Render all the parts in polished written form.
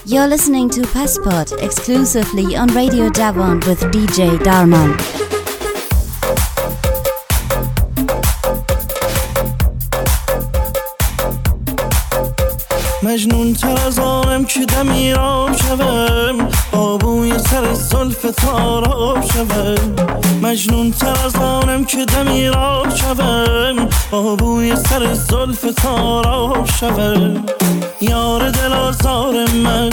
You're listening to Passport exclusively on Radio Davon with DJ Darman. مجنون تر از آنم که دمیرام شوم آبوی سر زلف تاراب شوم مجنون تر از آنم که دمیرام شوم آبوی سر زلف تاراب شوم یار دل آزار من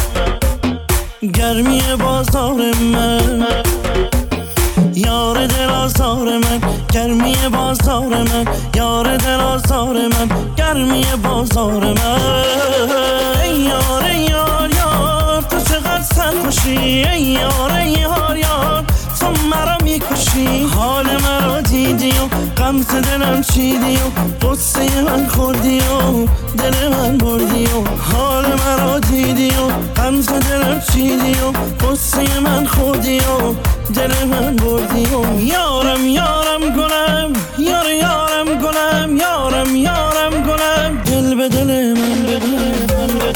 گرمی بازار من یار دل آزار من گرمی بازار من یار دل آزار من گرمی بازار من ای یار ای یار یار تو چقدر سرخوشی ای یار ای یار یار تو مرا میکشی حال مرا دیدی و غمزه دلم چیدی و قصه من خوردی و دل من بردی و حال مرا دیدی و غمزه دلم چیدی و قصه من خوردی و دل من بردی و یارم یارم گلم یار یارم گلم یارم یارم گلم دل به دل من بده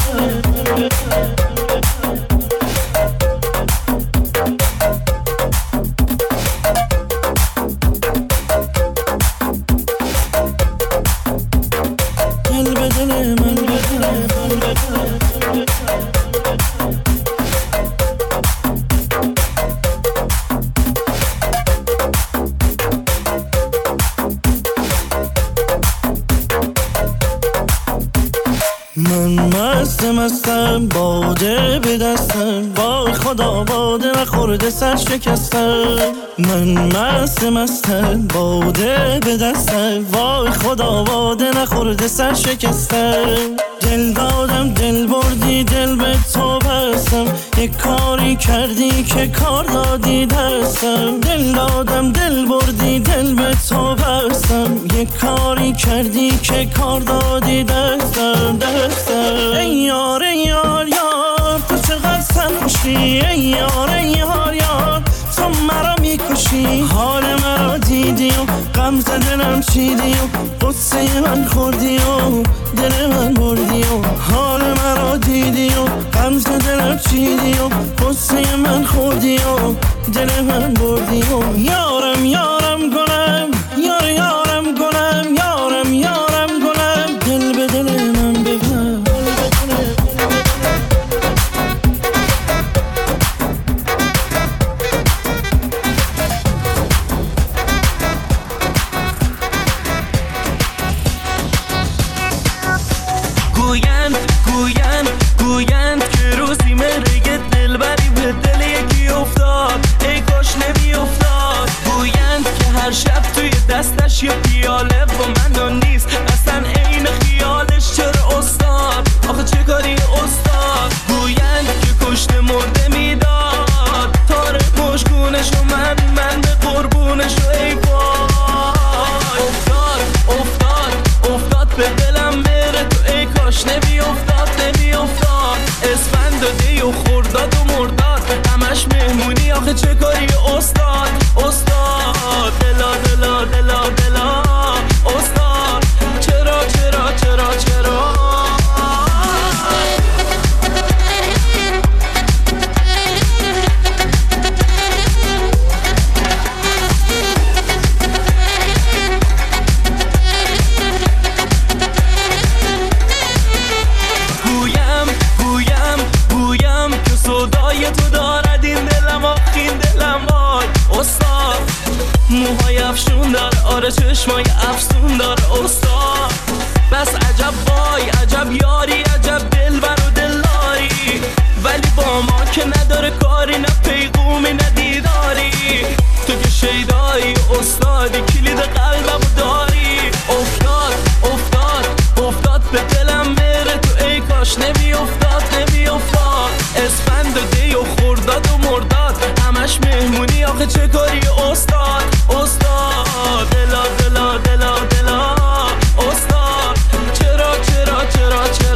مستم باده به دستم وای خدا باده نخورده سر شکستم من مستم باده به دستم وای خدا باده نخورده سر شکستم دل دادم دل بردی دل به تو بستم یک کاری کردی که کار دادی دستم دل دادم دل بردی دل به تو بستم یک کاری کردی که کار دادی دستم ای یار ای یار یار تو چقدر سرخوشی ای یار ای یار یار تو مرا میکشی حال مرا دیدی و غمزه دلم چیدی و قصه من خوردی و دل من بردی و حال مرا دیدی و غمزه دلم چیدی و قصه من خوردی و دل من بردی و یارم یارم گلم یار یارم گلم یارم یارم گلم دل به دل من ببر گویند که روزی مرگ دلبری به دل یکی افتاد ای کاش نمی افتاد گویند که هر شب توی دستش یه پیاله با من نیست اصلا عین خیالش چرا استاد آخه چه کاری استاد گویند که کشته مرده میداد تاره پشگونشو من به قربونشو ای وای افتاد به دلم بره تو ای کاش نمی افتاد اسفند داده و خورداد و مرداد همش مهمونی آخه چه کاری استاد دلا دلا دلا دلا استاد چرا موهای افشون دار آره چشمای افسون دار استاد بس عجب وای عجب یاری عجب دلبر و دلاری ولی با ما که نداره کاری نه پیغومی نه دیداری تو که شیدایی استادی کلید قلبمو داری افتاد به دلم بره تو ای کاش نمی افتاد اسفند داده و خورداد و مرداد همش مهمونی آخه چه کاری استاد دلا دلا دلا دلا استاد چرا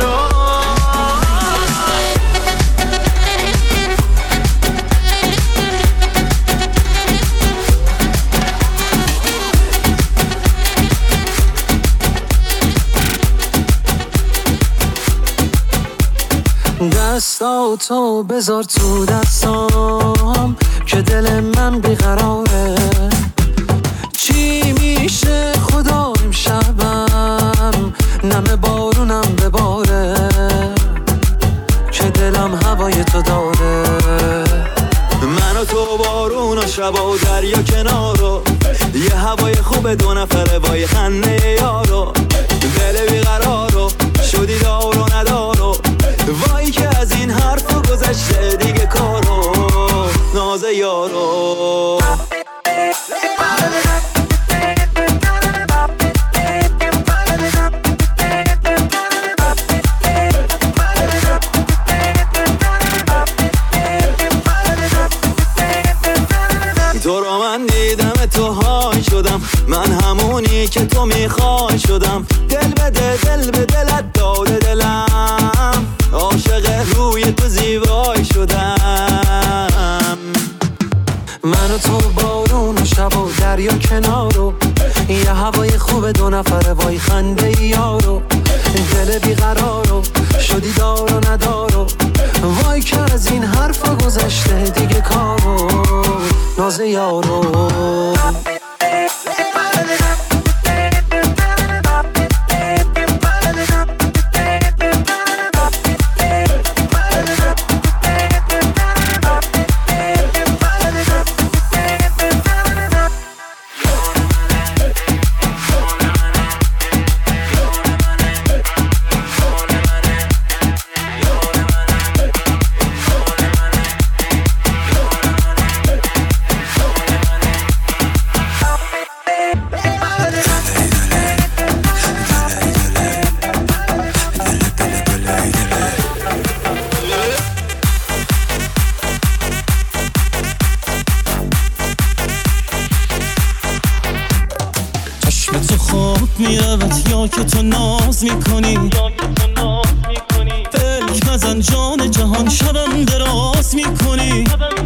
دستاتو بذار تو دستام که دل من بیقراره. چی میشه خدا امشبم نم بارونم بباره که دلم هوای تو داره. من و تو بارون و شب و دریا کنارو، یه هوای خوب دو نفره وای خنده یارو. دل بیقرارو شدی دار و ندارو، وای که از این حرفا گذشته دیگه کارو ناز یارو. تو رو من دیدم تو های شدم، من همونی که تو میخوای شدم. دل به دلت داده دلم، عاشق روی تو زیبای شدم. من و تو بارون و شب و دریا کنارو، یه هوای خوب دو نفره وای خنده یارو. دل بیقرارو شدی دار و ندارو، وای که از این حرفا گذشته دیگه کارو ناز یارو. یا که تو ناز میکنی، فکر نزن جان جهان شبم دراز میکنی.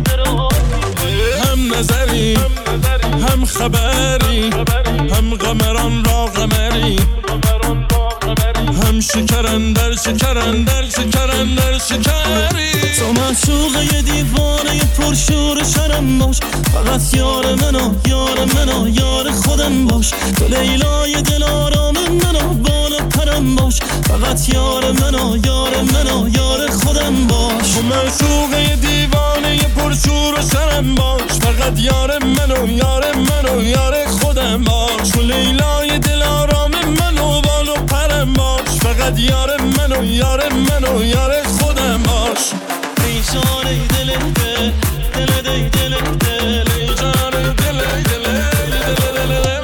هم نظری هم خبری، هم قمران را قمری، هم شکرندر شکرندر شکرندر شکری. تو معشوقه دیوانه پرشور شرم باش، فقط یار منو یار منو یار خودم باش. تو لیلای دل آرام منو بالا پرم باش، فقط یار منو یار منو یار خودم باش. تو معشوقه دیوانه پرشور شرم باش، فقط یار منو یار منو یار خودم باش. تو لیلای دل آرام منو بالا پرم باش، فقط یار منو یار منو یار خودم باش. ای جان ای دل دل دل دل دل دل، ای جان ای دل دل دل دل دل.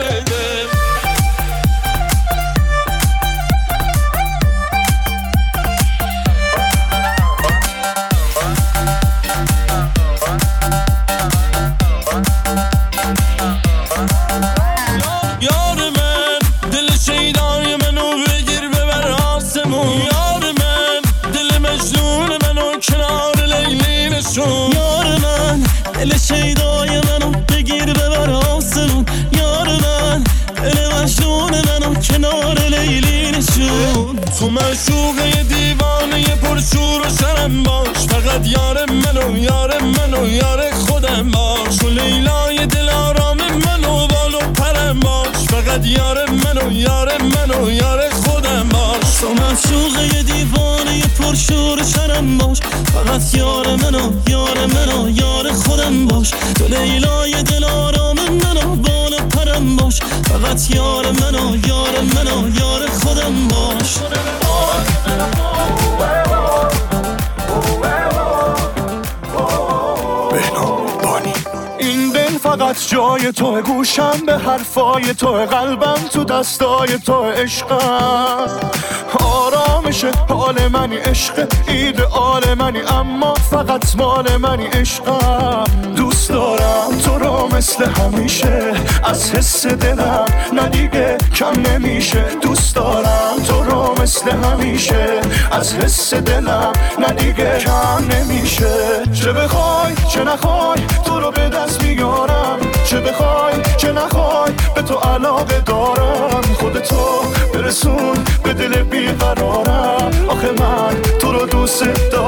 یار من دل شیدای منو بگیر ببر آسمون. یار من دل مجنون منو کنار لیلی نشون. یار من دل شیدای منو بگیر ببر آسمون. یار من دل مجنون منو کنار لیلی نشون. تو معشوقه دیوانه پرشور و شرم باش، فقط یار منو یار منو یار خودم باش. تو لیلای دل آرام منو بالو پرم باش، فقط یار منو یار منو یار خودم باش. تو معشوقه دیوانه پرشور و شرم باش، فقط یار منو یار منو یار خودم باش. تو لیلای دل آرام منو بالو پرم باش، فقط یار منو یار منو یار خودم باش. این دل فقط جای تو، گوشم به حرفای تو، قلبم تو دستای تو. عشقم آرامش حال منی، عشق ایدئال منی، اما فقط مال منی. عشقم دوست دارم تو رو مثل همیشه، از حس دلم نه دیگه کم نمیشه. دوست دارم تو رو مثل همیشه، از حس دلم نه دیگه کم نمیشه. چه بخوای چه نخوای تو رو به دست میارم، چه بخوای چه نخوای به تو علاقه دارم. خودتو برسون به دل بیقرارم، آخه من تو رو دوست دارم.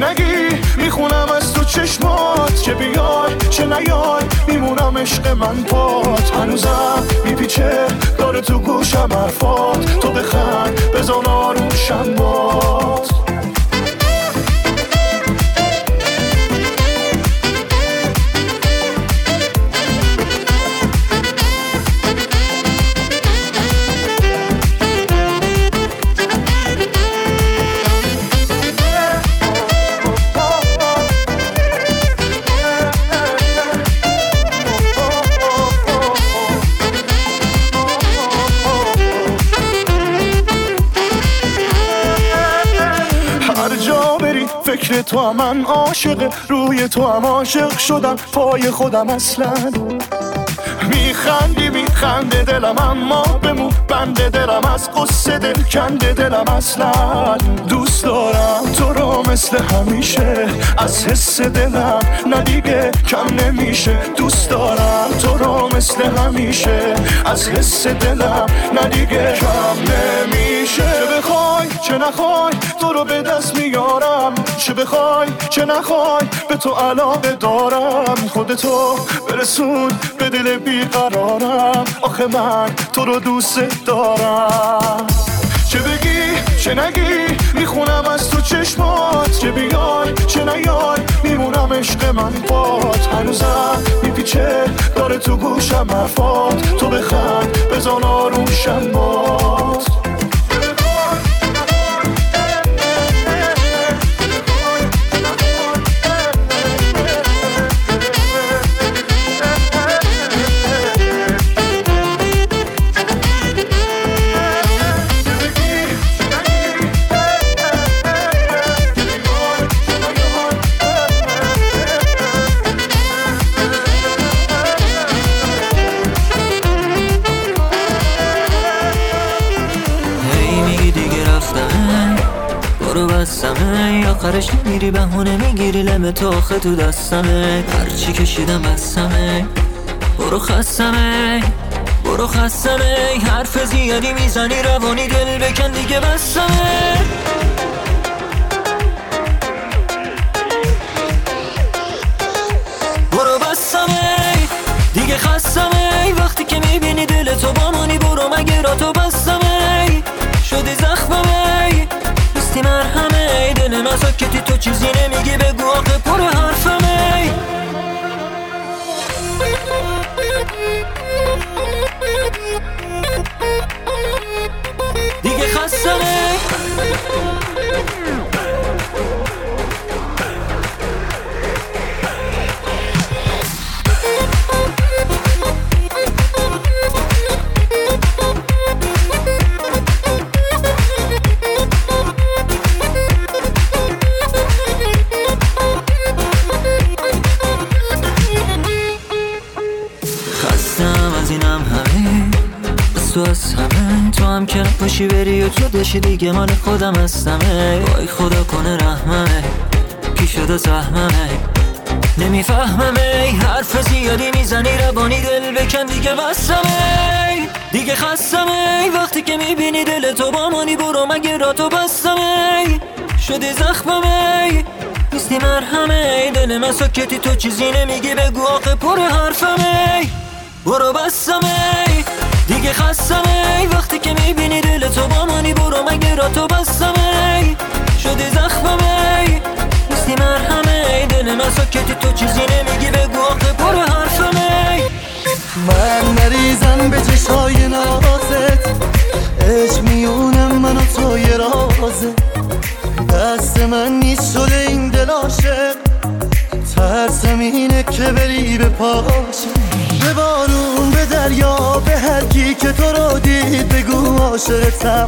نگی میخونم از تو چشمات، چه بیای چه نیای میمونم عشق من پات. هنوزم میپیچه داره تو گوشم حرفات، تو بخند بزن آرومشم بات. فکر تو هم من عاشق، روی تو هم عاشق شدم، پای خودم اصلا. میخنده دلم اما بمون بنده دلم، از قصه دل کنده دلم اصلا. دوست دارم تو رو مثل همیشه، از حس دلم نه دیگه کم نمیشه. دوست دارم تو رو مثل همیشه، از حس دلم نه دیگه کم نمیشه. چه بخوای چه نخوای تو رو به دست میارم، چه بخوای چه نخوای به تو علاقه دارم. خودتو برسون به دل بیقرارم، آخه من تو رو دوست دارم. چه بگی چه نگی میخونم از تو چشمات، چه بیای چه نیای میمونم عشق من پات. هنوزم میپیچه داره تو گوشم حرفات، تو بخند بزن آرومشم بات. آخرش میری بهونه میگیری لم تو آخه تو دستمه، هرچی کشیدم بستمه. برو خستمه حرف زیادی میزنی روانی دل بکن دیگه بستمه. برو بستمه دیگه خستمه، وقتی که میبینی دل تو با منی برو مگه را تو بستمه. شدی زخممه نیستی مرهمه، دل نزاکتی تو چیزی نمیگی بگو آخه پر حرفمه. دیگه خستمه تو از همه، تو هم که باشی بری و تو دشی دیگه من خودم هستمه. وای خدا کنه رحممه کی شده زحممه، نمیفهممه حرف زیادی میزنی روانی دل بکن دیگه بستمه. دیگه خستمه وقتی که میبینی دل تو با منی برو مگه را تو بستمه. شدی زخممه نیستی مرهمه، دل من ساکتی تو چیزی نمیگی بگو آخه پر حرفمه. برو بستمه دیگه خستمه وقتی که میبینی دل تو با منی برو مگه را تو بستمه. شدی زخممه نیستی مرهمه، دل من ساکتی تو چیزی نمیگی بگو آخه پر حرفمه. من نریزم به چشای نازت، عشق میونم من و تو یه رازه. دست من نیست شده این دل عاشق، ترسم اینه که بری به پاشه. به بارون به دریا به هر کی که تو رو دید بگو عاشقتم،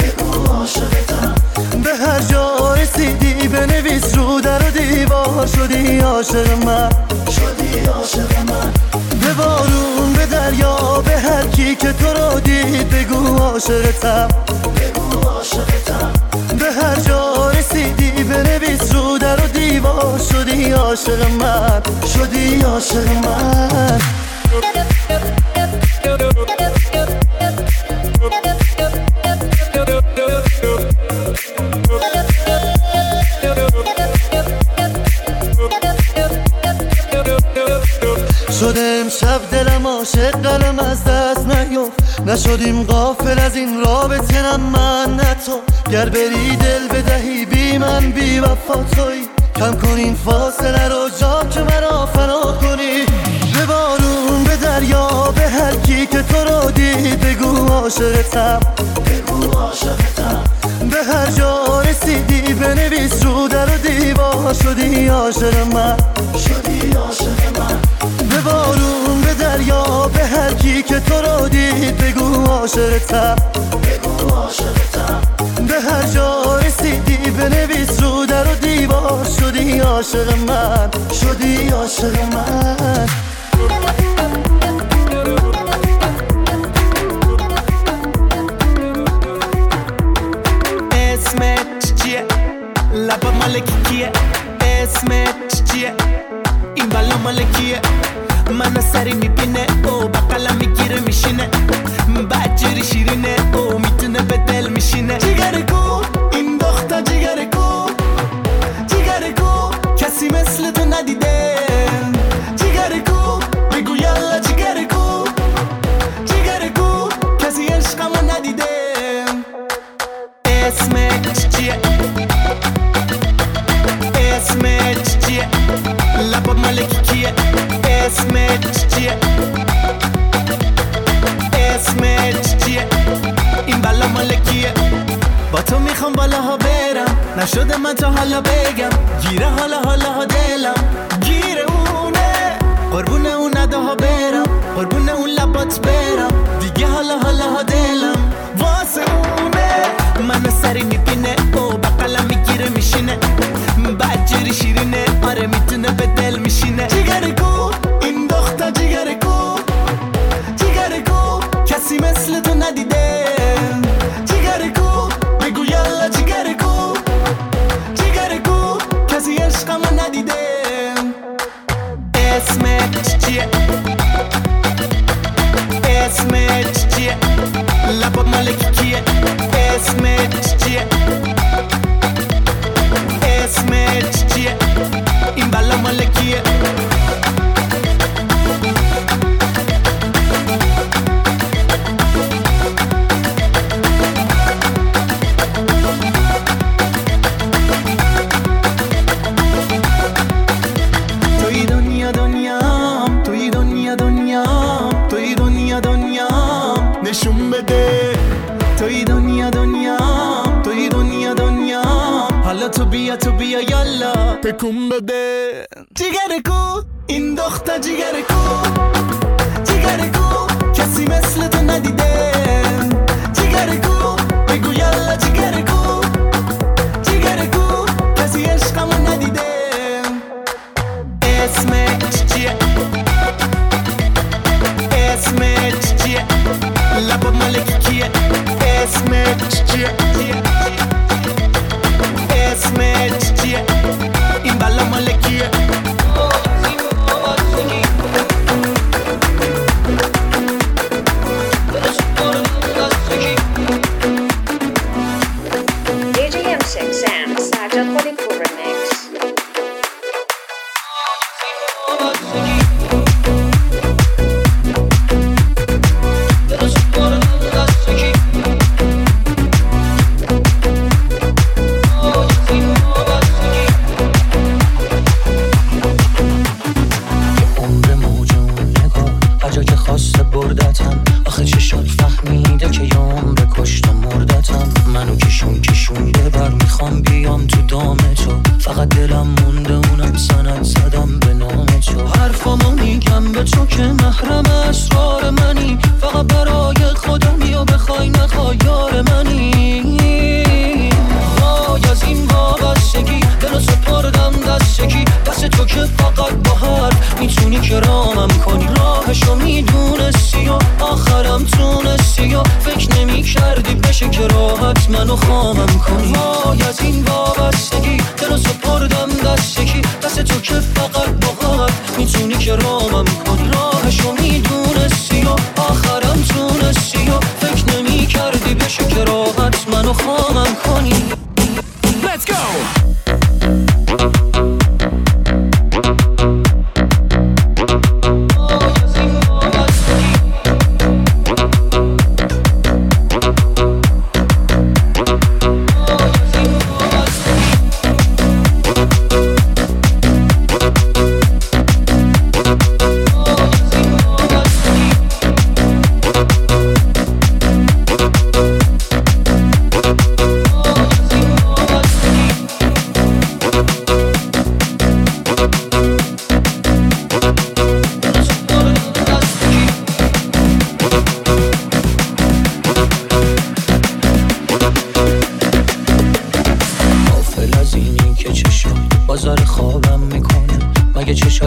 به هر جا رسیدی بنویس رو در و دیوار شدی عاشق من. به بارون به دریا به هر کی که تو رو دید بگو عاشقتم، به هر جا رسیدی بنویس رو در و دیوار شدی عاشق من، شدی عاشق من. عاشق قلم از دست نیفت، نشدیم غافل از این رابطه نه من نه تو. گر بری دل بدهی بی من بی وفا تویی، کم کن این فاصله رو جا که مرا فنا کنی. به بارون به دریا به هر کی که تو رو دید بگو عاشقتم، بگو عاشقتم. به هر جا رسیدی بنویس رو در و دیوار شدی عاشق من، شدی عاشق من. به بارون به دریا به هر کی که تو رو دید بگو عاشقتم، بگو عاشقتم. به هر جا رسیدی بنویس رو در و دیوار شدی عاشق من، شدی عاشق من. اسمت چیه؟ لبا مال کیه؟ اسمت چیه؟ این بالا مال کیه؟ منو سری میبینه او بقلم میگیره میشینه، بدجوری شیرینه او میتونه به دل میشینه. جیگر کو این دختر جیگر کو، جیگر کو کسی مثل تو ندیده. جیگر کو بگو یالا جیگر کو، جیگر کو کسی عشقمو ندیده. اسمت چیه؟ اسمت چیه؟ لبا مالکی کیه؟ اسمت چیه؟ اسمت چیه؟ این بالا مالکیه. با تو میخوام بالاها برم، نشده من تا حالا بگم. گیره حالا ها دلم، گیره اونه. قربونه اون نداها برم، قربونه اون لبات برم. دیگه حالا ها دلم واسه اونه. منو سری میبینه او بقلم میگیره میشینه، بدجوری شیرینه آره میتونه به دل میشینه. جیگر کو این دختر جیگر کو، جیگر کو کسی مثل تو ندیده. جیگر کو بگو یالا جیگر کو، جیگر کو کسی عشقمو ندیده. اسمت چیه؟ اسمت چیه؟ لبا مالکی کیه؟ اسمت چیه؟ اسمت چیه؟ این بالا مالکیه. توی دنیا دنیام، توی دنیا دنیام، توی دنیا دنیام نشون بده. توی دنیا دنیام، توی دنیا دنیام. حالا تو بیا یالا تکون بده. جیگر کو این دختر جیگر کو، جیگر کو کسی مثل تو ندیده. جیگر کو بگو یالا جیگر کو، جیگر کو کسی عشقمو ندیده. اسمت چیه؟ اسمت چیه؟ لبا مالکی کیه؟ اسمت چیه؟ اسمت چیه؟ این بالا مالکیه.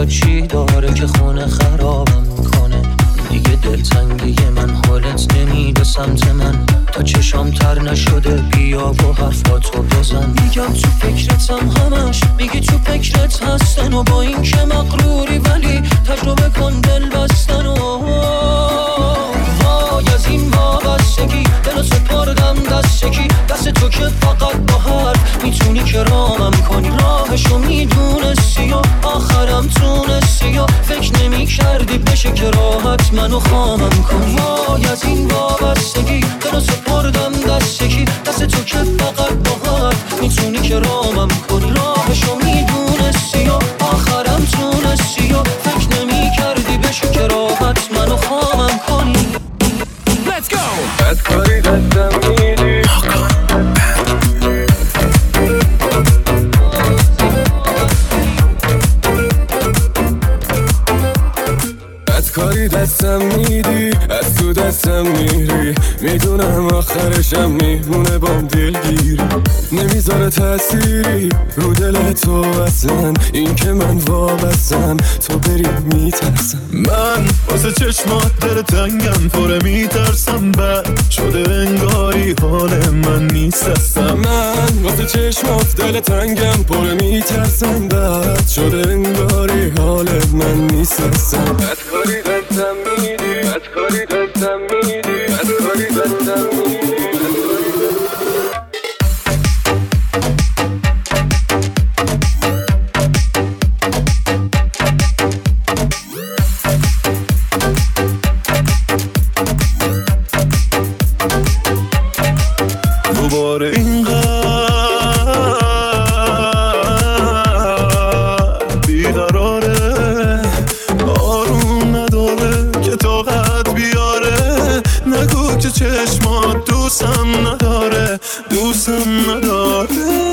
تا چی داره که خونه خرابم میکنه. دیگه دلتنگی من حالت نمیده سمت من، تا چشام تر نشده بیا و حرفاتو بزن. میگم تو فکرتم همش، میگی تو فکرت هستن و با این که مغروری ولی تجربه کن دل بستن. و وای از این وابستگی دل سپردم دست یکی، دست تو که فقط با حرف میتونی که رامم کنی. راهشو میدونستی و آخرم تونستی و فکر نمی کردی بشه که راحت منو خامم کنی. وای از این وابستگی دل سپردم دست یکی، دست تو که فقط با حرف میتونی که رامم کنی. راهشو میدونستی و آخرم تونستی و فکر نمی کردی بشه که راحت منو خامم کنی. Let's go! بد کاری دستم میدی، بد کاری دستم میدی، از تو دستم میری، میدونم آخرشم میمونه بام دلگیری. نمیذاره تأثیری رو دل تو اصلا، این که من وابستم تو بری میترسم. من واسه چشمات دل تنگم پره میترسم، بد شده انگاری حال من نیست هستم. من واسه چشمات دل تنگم پره میترسم، بد شده انگاری حال من نیست هستم. بد کاری دستم میدی، بد کاری دستم میدی، بد کاری دستم میدی. دوباره اینقدر بیقراره، آروم نداره که طاقت بیاره. نگو که چشمات دوستم نداره، دوستم نداره.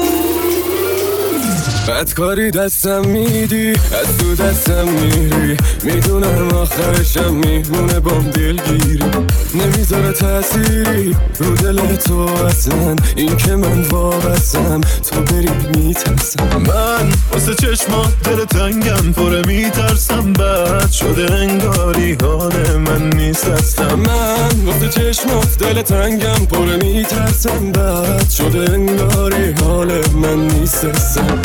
بد کاری دستم میدی، از تو دستم میری، میدونم آخرشم میمونه بام دلگیری. نمیذاره تأثیری رو دل تو اصلا، این که من وابستم تو بری میترسم. من واسه چشمات دل تنگم پره میترسم، بد شده انگاری حال من نیست هستم. من واسه چشمات دل تنگم پره میترسم، بد شده انگاری حال من نیست هستم.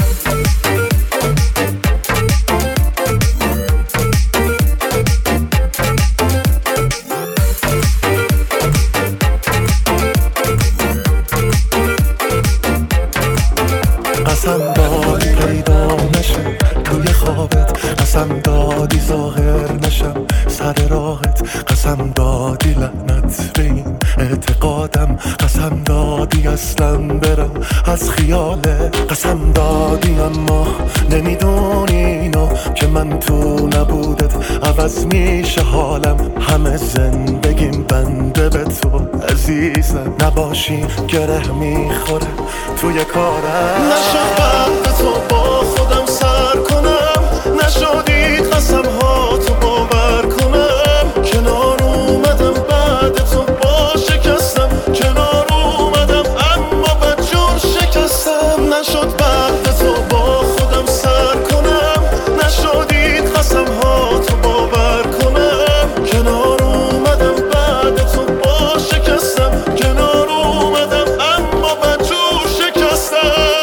قسم دادی پیدا نشم توی خوابت، قسم دادی ظاهر نشم سر راهت، قسم دادی لعنت به این اعتقادم، قسم دادی اصلا برم از خیالت، قسم دادی اما نمیدونی اینو که من تو نبودت عوض میشه حالم. همه زندگیم بنده به تو عزیزم، نباشی گره میخوره توی کارم. نشد بعد تو با خودم سر کنم، نشدی قسم ها تو باور کنم. کنار اومدم بعد تو با شکستم، کنار اومدم اما بدجور شکستم. نشد بعد تو با خودم سر کنم، نشدی قسم ها تو باور کنم. کنار اومدم بعد تو با شکستم، کنار اومدم اما بدجور شکستم.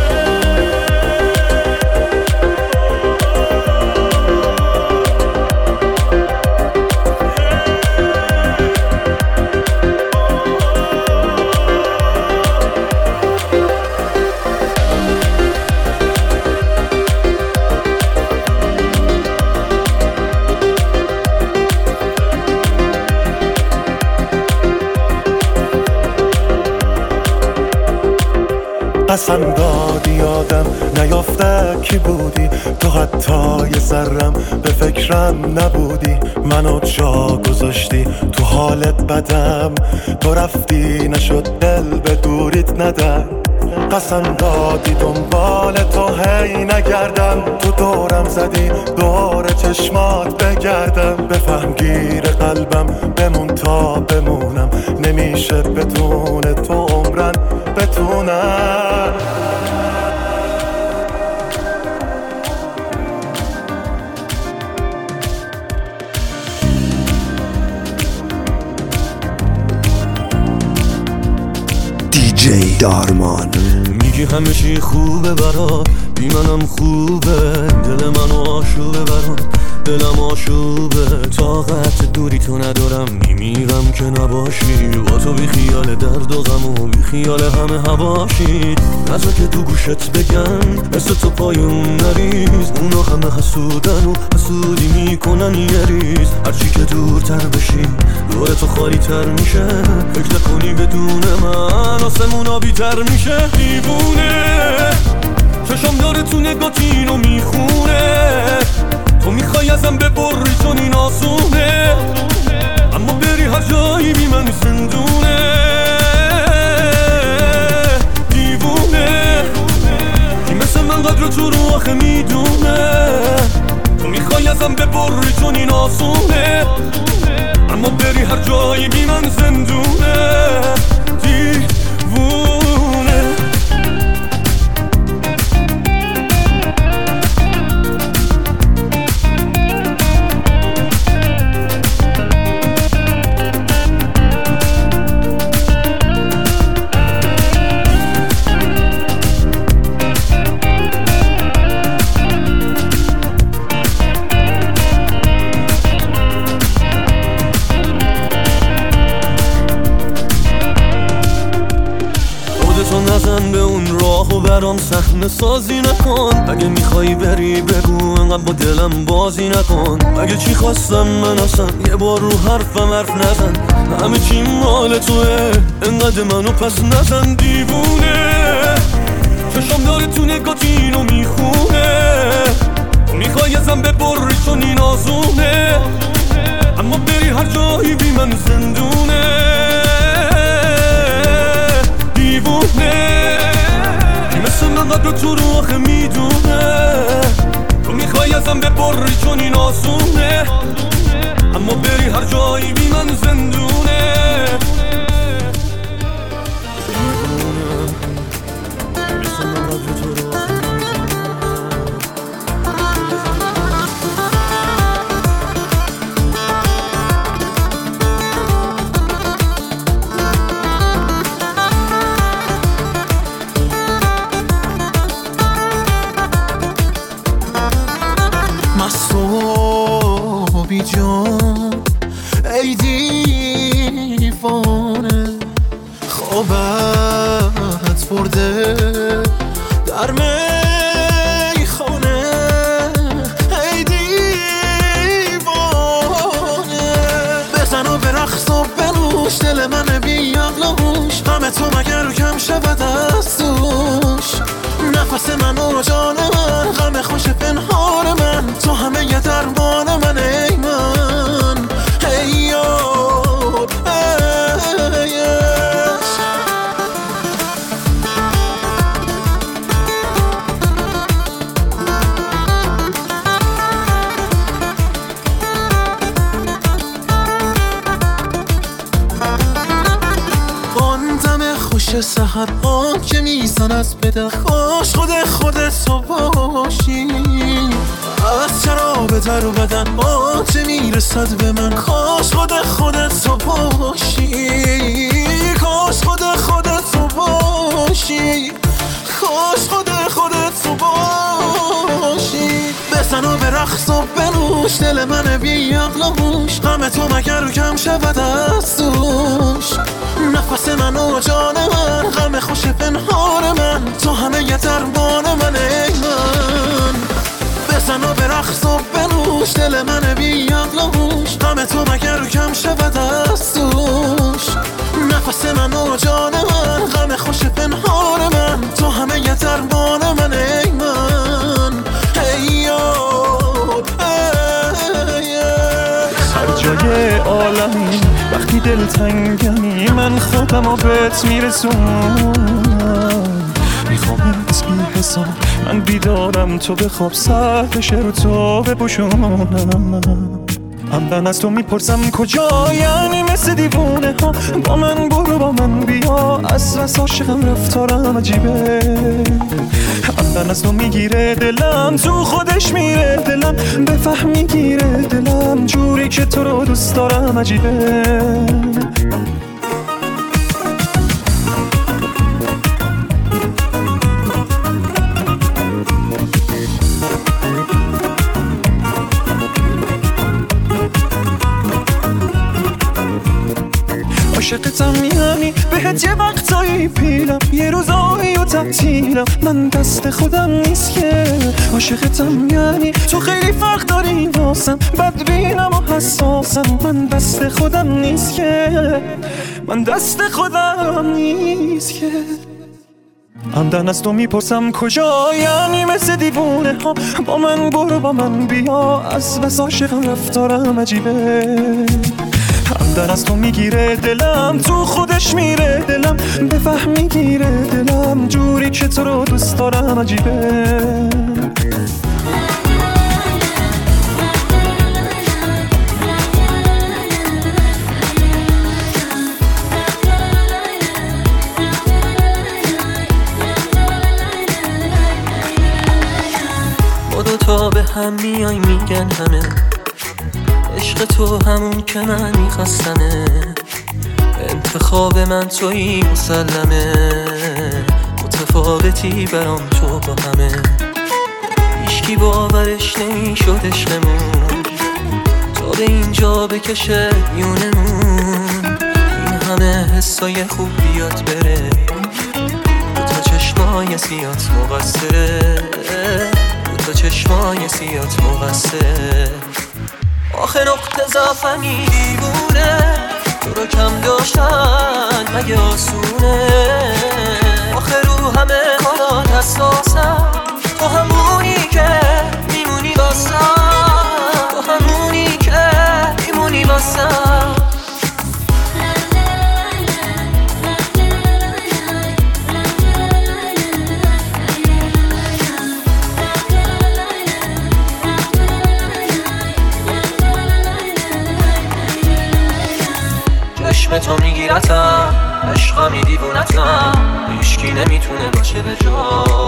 قسم دادی آدم نیافته کی بودی، تو حتی یه ذرم به فکرم نبودی. منو جا گذاشتی تو حالت بدم، تو رفتی نشد دل به دوریت ندم. قسم دادی دنبال تو هی نگردم، تو دورم زدی دور چشمات بگردم. بفهم گیر قلبم بمون تا بمونم، نمیشه بدون تو عمرن بتونم. دارمان. میگی همه چی خوبه برات، بی منم خوبه، دل منو آشوبه برات، دلم آشوبه، طاقت دوری تو ندارم، میمیرم که نباشی، با تو بی خیال درد و غم و بی خیال همه هواشی. نزا که تو گوشت بگن مثل تو پای اون نریز، اونا همه حسودن و حسودی میکنن یه ریز. هرچی که دورتر بشی دور تو خالی تر میشه، فکر نکنی بدون من آسمون آبی تر میشه. دیوونه چشم داره تو نگات اینو میخونه، تو میخوای ازم ببری چون این آسونه، اما بری هر جایی بی من زندونه. دیوونه کی مثل من قدر تو رو آخه میدونه، تو میخوای ازم ببری چون این آسونه، اما بری هر جایی بی من زندونه. دیوونه نزن به اون راهو برام صحنه سازی نکن، اگه میخوایی بری بگو انقدر با دلم بازی نکن. اگه چی خواستم من اصلا یه بار رو حرفم حرف نزن، همه چی مال توه انقدر منو پس نزن. دیوونه چشم داره تو نگات اینو میخونه، میخوای ازم ببری چون این آزونه، اما بری هر جایی بی من زندونه. دیوونه مثل من قدر تو رو آخه میدونه، تو میخوای ازم ببری چون این آسونه، اما بری هر جایی بی من زندونه. دیوونه مثل من قدر تو رو آخه مصابی جان ای دیوانه، خوابت برده در میخانه، ای دیوانه بزن و برقص و بنوش، دل من بی عقل و هوش، غم تو مگر کم شود از دوش. نفس من و جان من، غم خوش پنهان من، تو همه یه درمان من، ای من ای یار ای عشق. آن دم خوش سحر آن که میزند به دل، خوش خودت تو باشی، از شراب در و بدن آنچه میرسد به من، کاش خودت تو باشی، کاش خودت تو باشی، کاش خودت تو باشی. بزن و برقص و بنوش، دل من بی عقل و هوش، غم تو مگر کم شود از دوش. نفس من و جان من، غم خوش پنهان من، تو همه یه درمان من، ای من بزن و برقص و بنوش، دل من بی عقل و هوش، غم تو مگر کم شود از دوش. نفس من و جان من، غم خوش پنهان من، تو همه یه درمان من، ای من ای یار ای عشق. هر جای عالمی وقتی دل تنگمی، من خودم و بهت میرسونم، میخوامت بی حساب من بیدارم، تو بخواب سر بشه رو تو بپوشونم. همدن از تو میپرسم کجا، یعنی مثل دیوونه ها با من برو با من بیا، از عاشقم رفتارم عجیبه. همدن از تو میگیره دلم، تو خودش میره دلم، بفهم میگیره دلم، جوری که تو رو دوست دارم عجیبه. عاشقت یه وقتایی پیلم، یه روزایی و تعطیلم. من دست خودم نیست که عاشقتم، یعنی تو خیلی فرق داری واسم، بدبینم و حساسم. من دست خودم نیست که، من دست خودم نیست که. همدن از تو میپرسم کجا، یعنی مثل دیوونه ها با من برو با من بیا، از بس عاشقم رفتارم عجیبه. همدن از تو میگیره دلم، تو خودش میره دلم، بفهم میگیره دلم، جوری که تو رو دوست دارم عجیبه. تا به هم میای میگن همه، عشق تو همون که من میخواستمه، انتخاب من تویی مسلمه، متفاوتی برام تو با همه. هیچکی باورش نمیشد عشقمون تا به اینجا بکشه میونمون. این همه حسای خوب بیاد بره، تا چشمای سیات مقصره، تا چشمای سیات مقصر. آخه نقطه ضعفمی دیوونه، تو رو کم داشتن مگه آسونه. آخه رو همه کارات حساسم، تو همونی که میمونی واسم، تو همونی که میمونی واسم. چشم تو میگیرتم، عشقمی دیوونتم، هیچکی نمیتونه باشه به جا.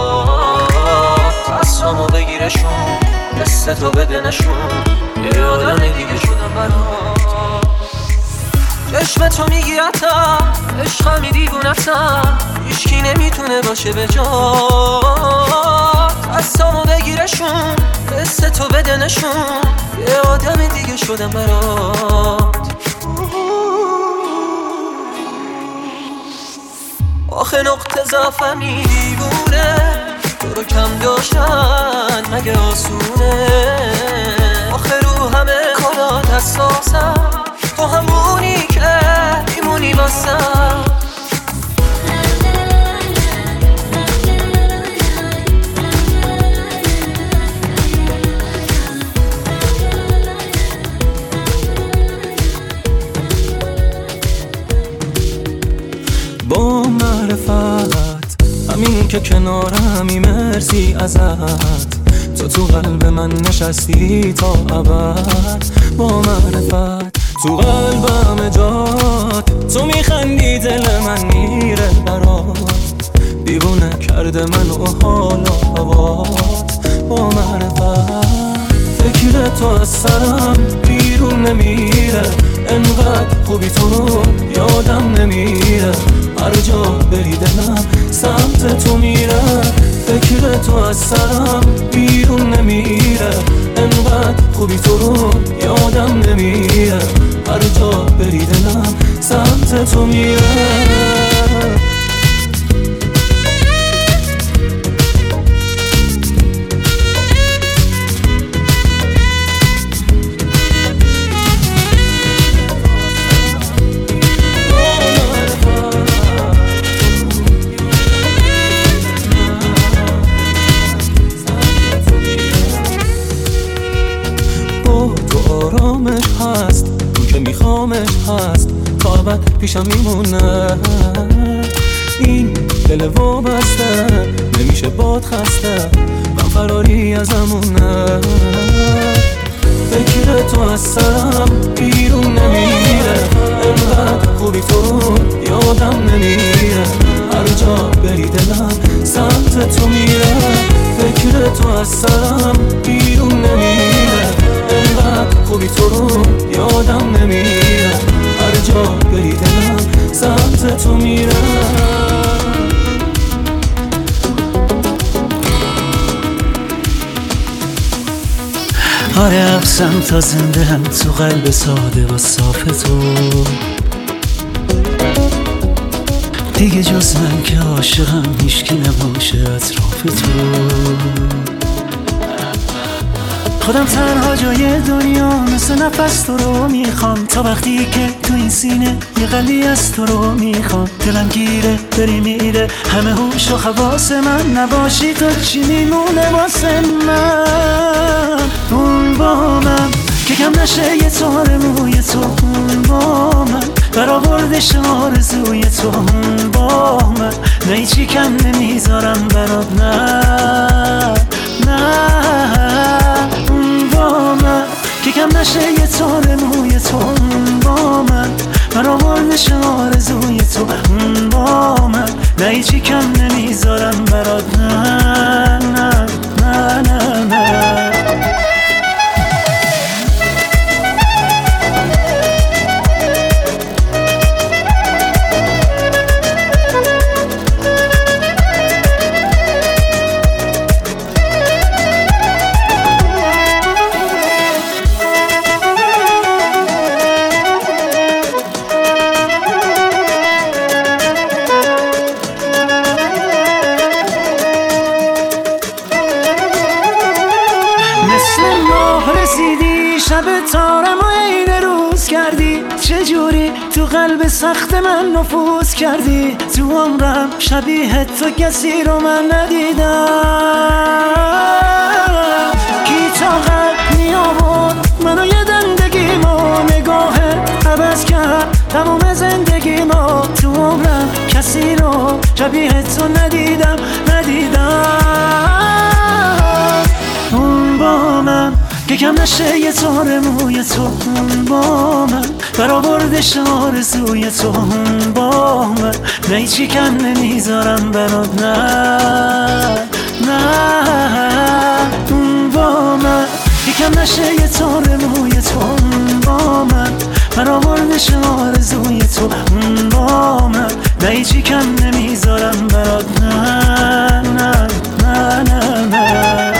دستامو بگیرشون، دست تو بده نشون، یه آدم دیگه شدم برات. چشم تو میگیرتم، عشقمی دیوونتم، هیچکی نمیتونه باشه به جا. دستامو بگیرشون، دست تو بده نشون، یه آدم دیگه شدم برات. آخه نقطه ضعفمی دیوونه، تو رو کم داشتن مگه آسونه. آخه رو همه کارات حساسم، تو همونی که میمونی واسم. با معرفت همین که کنارمی، مرسی ازت، تو قلب من نشستی تا ابد. با معرفت تو قلبم جات، تو میخندی دل من میره برات، دیوونه کرده من و حال و هوات. با معرفت فکر تو از سرم بیرون نمیره، انقدر خوبی تو رو یادم نمیره، هر جا بری دلم سمت تو میره. فکر تو از سرم بیرون نمیره، انقدر خوبی تو رو یادم نمیره، هر جا بری دلم سمت تو میره. آرامش هست، اون که میخوامش هست، تا ابد پیشم میمونه. این دل وابسته نمیشه باد خسته، من فراری ازمونه. فکر تو از سرم بیرون نمیره، انقدر خوبی تو یادم نمیره، هر جا بری دلم سمت تو میره. فکر تو از سرم بیرون نمیره، انقدر خوبی تو رو یادم نمیره، هر جا بری دلم سمت تو میره. آره افسم تا زنده هم تو قلب ساده و صاف تو، دیگه جز من که عاشقم هیچکی نباشه اطراف تو. خودم تنها جای دنیا مثل نفس تو رو میخوام، تا وقتی که تو این سینه یه قلبی از تو رو میخوام. دلم گیره داری میره همه هوش و حواس من، نباشی تو چی میمونه واسه من؟ اون با من که کم نشه یه تار موی تو، اون با من برآوردش آرزوی تو، اون با من نه هیچی کم نمیذارم برات، نه اون با من که کم نشه یه تار موی تو، اون با من برآوردش آرزوی تو، اون با من نه هیچی کم نمیذارم برات، نه نه نه نه نه. تارم و عین روز کردی، چجوری تو قلب سخت من نفوذ کردی. تو عمرم شبیه تو کسی رو من ندیدم. کی طاقت می آورد منو یه دندگیمو، نگاهت عوض کرد تموم زندگیمو. تو عمرم کسی رو شبیه تو ندیدم. اون با من که کم نشه یه تار موی تو، اون با من برآوردش آرزوی تو، اون با من نه هیچی کم نمیذارم برات، نه اون با من که کم نشه یه تار موی تو، اون با من برآوردش آرزوی تو، اون با من نه هیچی کم نمیذارم برات، نه نه نه نه نه.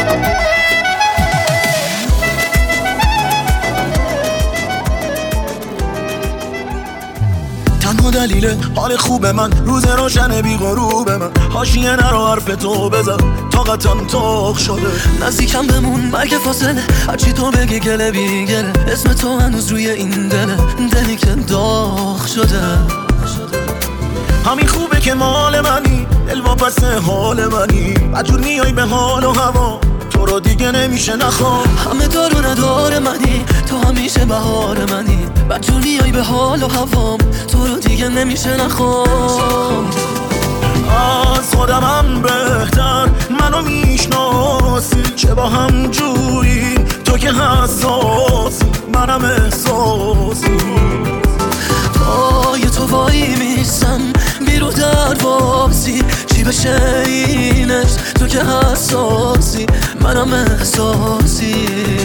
تنها دلیل حال خوب من روز روشن بی غروب من، حاشیه نرو حرف تو بزن طاقتم تاق شده. نزدیکم بمون مگه فاصله، هرچی تو بگی گله بی گله، اسم تو هنوز روی این دلی که داغ شده. همین خوبه که مال منی، دل واپس حال منی، عجور میای به حال و هوا، تو رو دیگه نمیشه نخوام. همه دار و ندار منی، تو همیشه بهار منی، بدجور میای به حال و هوام، تو رو دیگه نمیشه نخوام. از خودمم بهتر منو میشناسی، چه با هم جوری تو که حساسی، منم احساسی. پای تو وای میسم بیرو دروازی، چی بشه اینش تو که حساسی، منم احساسی.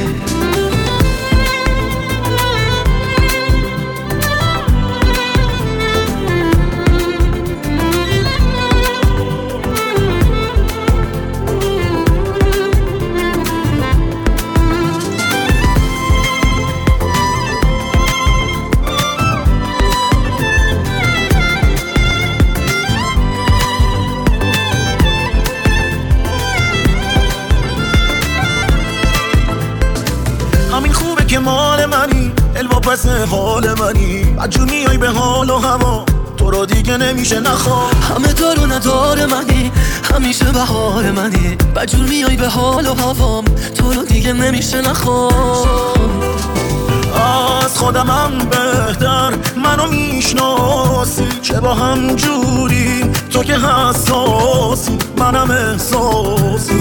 که مال منی، دل واپس حال منی، بدجور میای به حال و هوا، تو رو دیگه نمیشه نخوام. همه دار و ندار منی، همیشه بهار منی، بدجور میای به حال و هوام، تو رو دیگه نمیشه نخوام. از خودمم بهتر منو میشناسی، چه با هم جوری تو که حساسی، منم احساسی.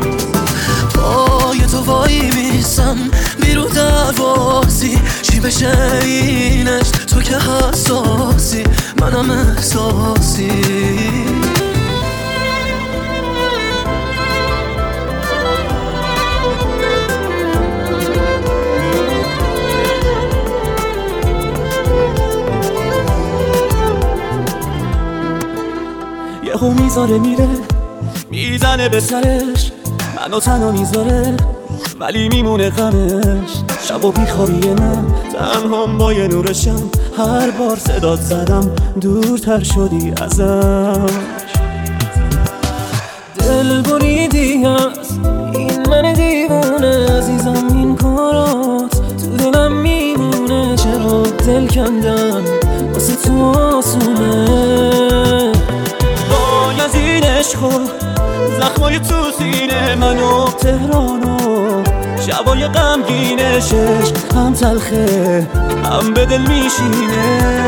پای تو وای میسم بیرو دروازی، چی بشه اینش تو که حساسی، منم احساسی. یهو میذاره میره میزنه به سرش، منو تنها میذاره ولی میمونه غمش. شب و بیخوابیه نه تنهام با یه نورشم هر بار صدات زدم دورتر شدی ازم دل بریدی هست این من دیوونه عزیزم این کارات تو دلم میمونه چرا دل کندم واسه تو آسونه وای از این عشقا زخمای تو سینه منو تهرانو شبای غمگینش هم تلخه هم به دل میشینه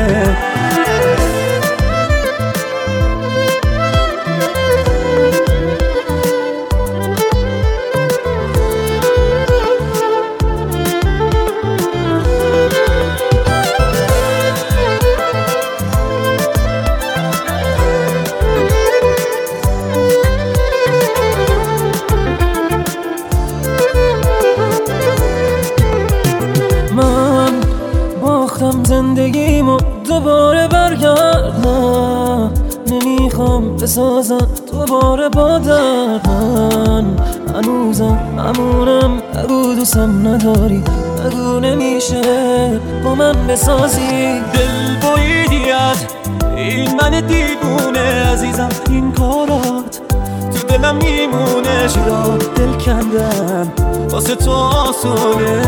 زندگیمو دوباره برگرد نه نمیخوام بسازم دوباره با درد من هنوزم همونم بگو دوستم نداری بگو نمیشه با من بسازی دل بریدیت این من دیوونه عزیزم این کارات تو دلم میمونه چرا دل کندم واسه تو آسونه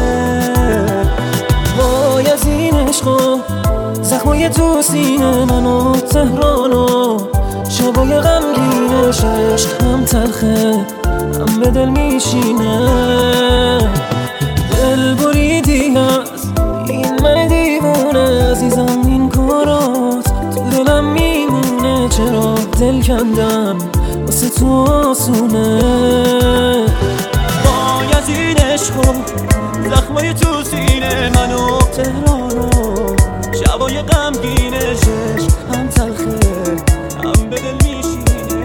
وای از این عشقا زخمای تو سینه منو تهرانو شبای غمگینش عشق هم تلخه هم به دل میشینه دل بریدی هست این من دیوونه عزیزم این کارات تو دلم میمونه چرا دل کندم واسه تو آسونه وای از این عشقا زخمای تو سینه منو تهرانو شبای غمگینش هم تلخه هم به دل میشینه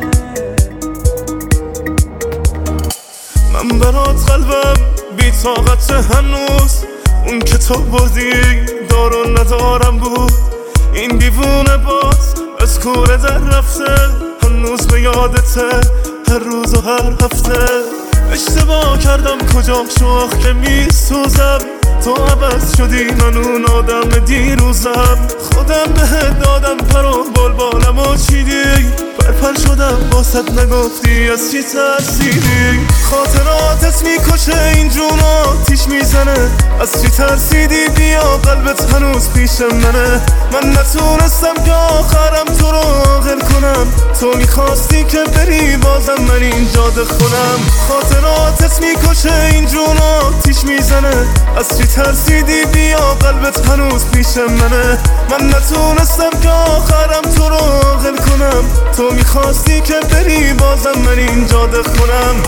من برات قلبم بی طاقت هنوز اون که تو بودی دار و ندارم بود این دیوونه باز از کوره در رفته هنوز به یادته هر روز و هر هفته اشتباه کردم کجا شوخ که میسوزم تو عوض شدی من اون آدم دیروزم خودم بهت دادم پر و بلبالم و چیدی پرپر شدم باست نگفتی از چی ترسیدی خاطراتت میکشه این جون آتیش میزنه از چی ترسیدی بیا قلبت هنوز پیش منه من نتونستم که آخرم تو رو عاقل کنم تو میخواستی که بری بازم من اینجا خونم خاطراتت میکشه این جون آتیش میزنه از چی ترسیدی بیا قلبت هنوز پیش منه من نتونستم که آخرم تو رو عاقل کنم تو میخواستی که بری بازم من اینجا خونم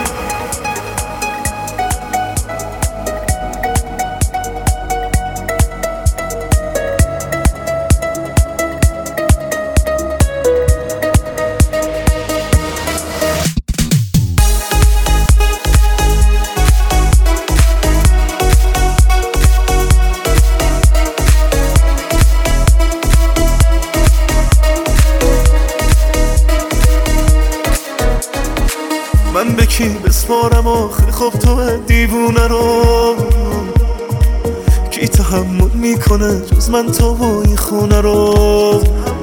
من به کی بسپارم آخه خب تو دیوونه رو کی تحمل میکنه جز من تو و این خونه رو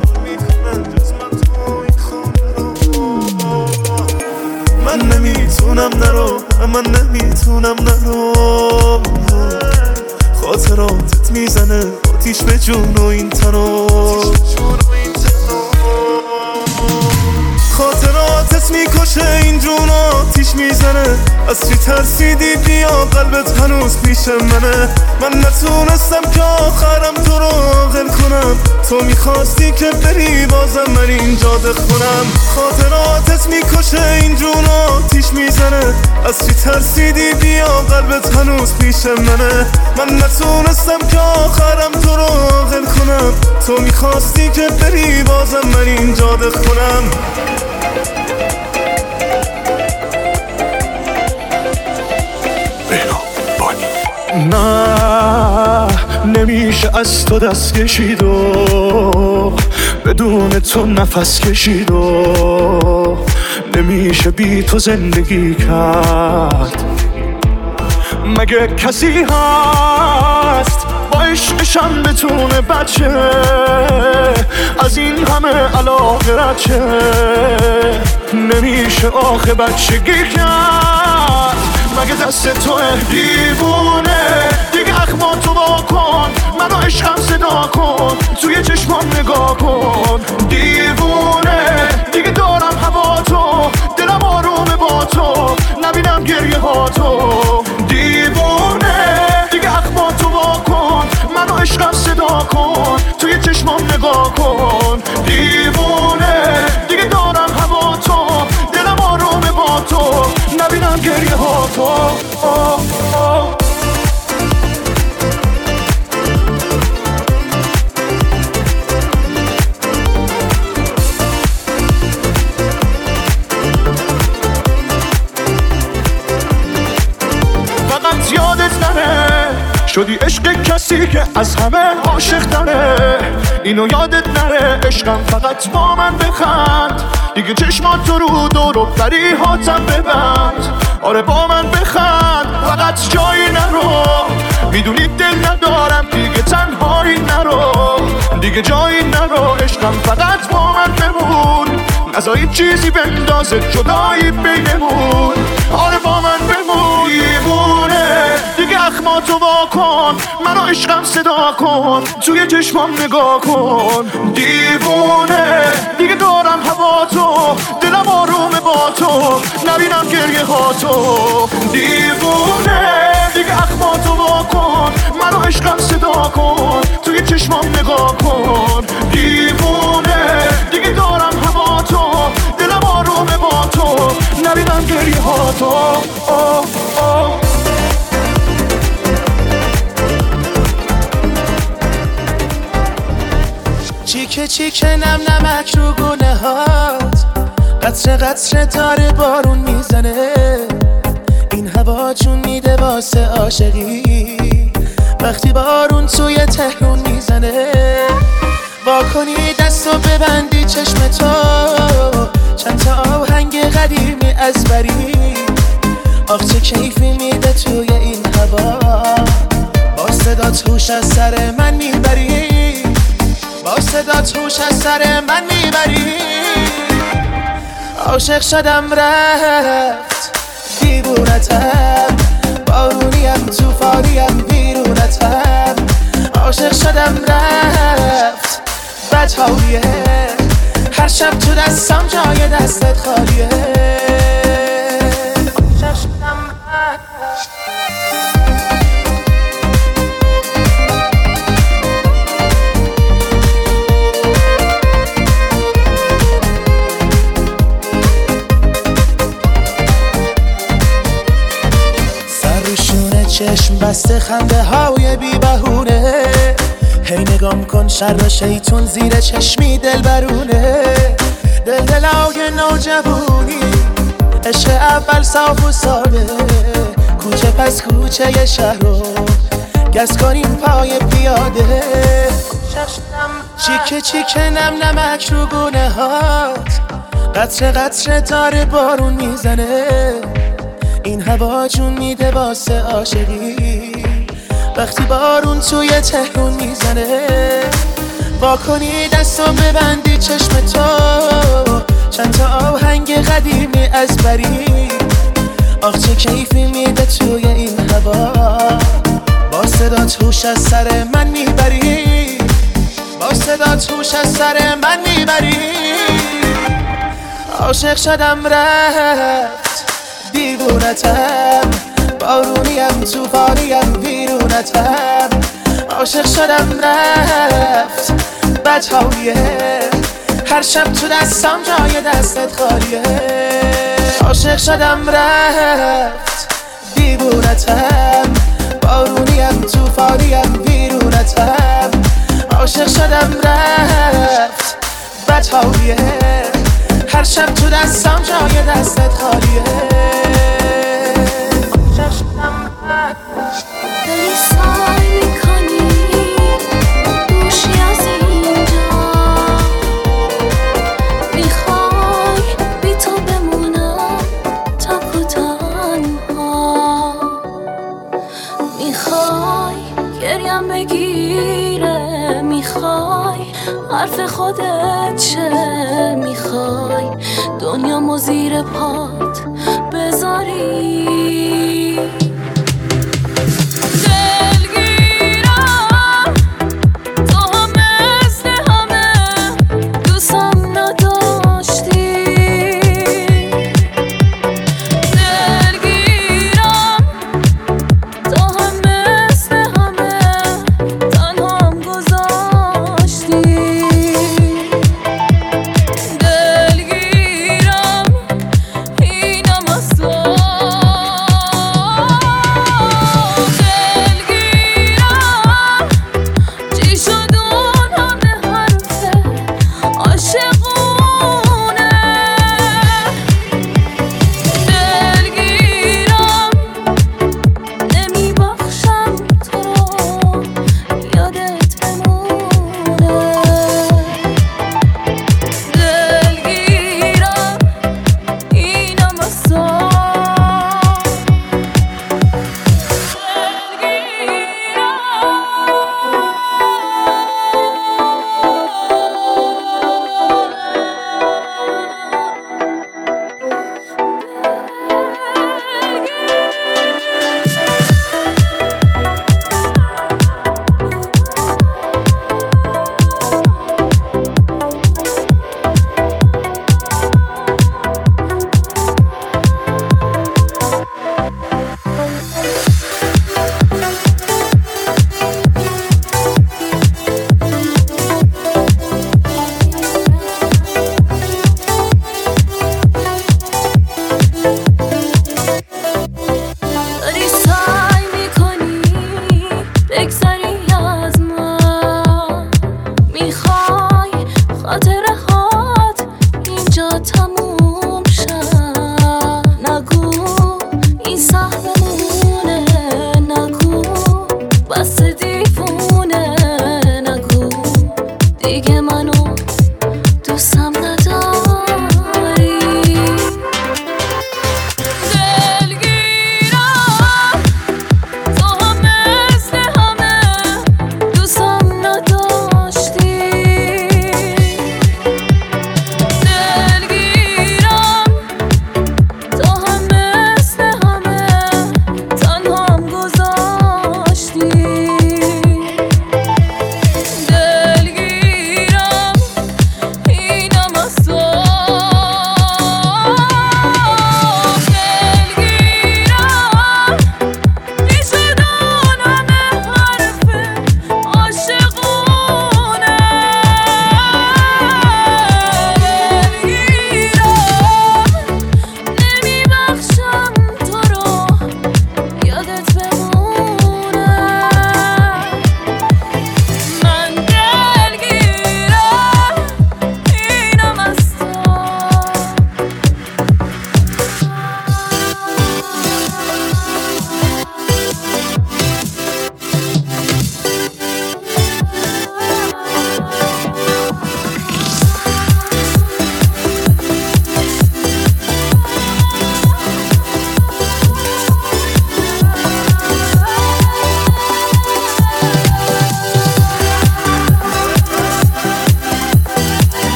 من نمیتونم نرو من نمیتونم نرو خاطراتت میزنه آتیش به جون و این تنو خاطراتت میکشه این جون آتیش میزنه از چی ترسیدی بیا قلبت هنوز پیش منه من نتونستم که آخرم تو رو عاقل کنم تو میخواستی که بری بازم من اینجا خونم خاطراتت میکشه این جون آتیش میزنه از چی ترسیدی بیا قلبت هنوز پیش منه من نتونستم که آخرم تو رو عاقل کنم تو میخواستی که بری بازم من اینجا خونم نه نمیشه از تو دست کشید و بدون تو نفس کشید و نمیشه بی تو زندگی کرد مگه کسی هست با عشقشم بتونه بچه از این همه علاقه رچه نمیشه آخه بچگی کرد مگه دست توه دیوونه دیگه اخماتو با کن منو عشقم صدا کن توی چشمام نگاه کن دیوونه دیگه دارم هوا تو دلم آرومه با تو نبینم گریه ها تو دیوونه دیگه اخماتو با کن منو عشقم صدا کن توی چشمام نگاه کن دیوونه دیگه دارم هوا تو دلم آرومه با تو نبینم گریه ها تو فقط یادت نره شدی عشق کسی که از همه عاشق تره اینو یادت نره عشقم فقط با من بخند دیگه چشمات رو دور و بری هاتم ببند آره با من بخند فقط جایی نرو میدونی دل ندارم دیگه تنهایی نرو دیگه جایی نرو عشقم فقط با من بمون نزایی چیزی بندازه جدایی بینمون آره با من بمون دیوونه دیگه اخماتو وا کن منو عشقم صدا کن توی چشمام نگاه کن دیوونه دیگه دارم هوا تو دلم آرومه با تو نبینم گریه ها تو دیوونه دیگه اخماتو وا کن منو عشقم صدا کن توی چشمام نگاه کن دیوونه دیگه دارم هوا تو دلم آرومه با تو نبینم گریه ها تو چیکه چیکه نم نمک رو گونه هات قطره قطره داره بارون میزنه این هوا جون میده واسه عاشقی وقتی بارون توی تهرون میزنه وا کنی دستو ببندی چشم تو چند تا آهنگ قدیمی از بری آخ چه کیفی میده توی این هوا با صدات هوش از سر من میبری با صدات هوش از سر من میبری عاشق شدم رفت دیوونتم بارونیم توفانیم بیرونتم عاشق شدم رفت بدحالیه هر شب تو دستم جای دستت خالیه عاشق شدم رفت چشم بسته خنده های بی بهونه هی نگام کن شر شیطون زیر چشمی دل برونه دلای نوجوانی عشق اول صاف و ساده کوچه پس کوچه شهر رو گز کنیم پای پیاده چیکه چیکه نم نمک رو گونه هات قطره قطره داره بارون میزنه این هوا جون میده واسه عاشقی وقتی بارون توی تهرون میزنه وا کنی دستو ببندی چشم تو چند تا آهنگ قدیمی از بری آخ چه کیفی میده توی این هوا با صدات هوش از سر من میبری با صدات هوش از سر من میبری عاشق شدم رفت دیوونتم بارونیم توفانیم بیرونتم عاشق شدم رفت بدحالیه هر شب تو دستم جای دستت خالیه عاشق شدم رفت دیوونتم بارونیم توفانیم بیرونتم عاشق شدم رفت بدحالیه هر شب تو دستم جای دستت خالیه داری سعی میکنی دوشی از اینجا میخوای بی تو بمونم تا تنها خودت چه میخوای دنیامو زیر پات بذاری خاطره هات اینجا تموم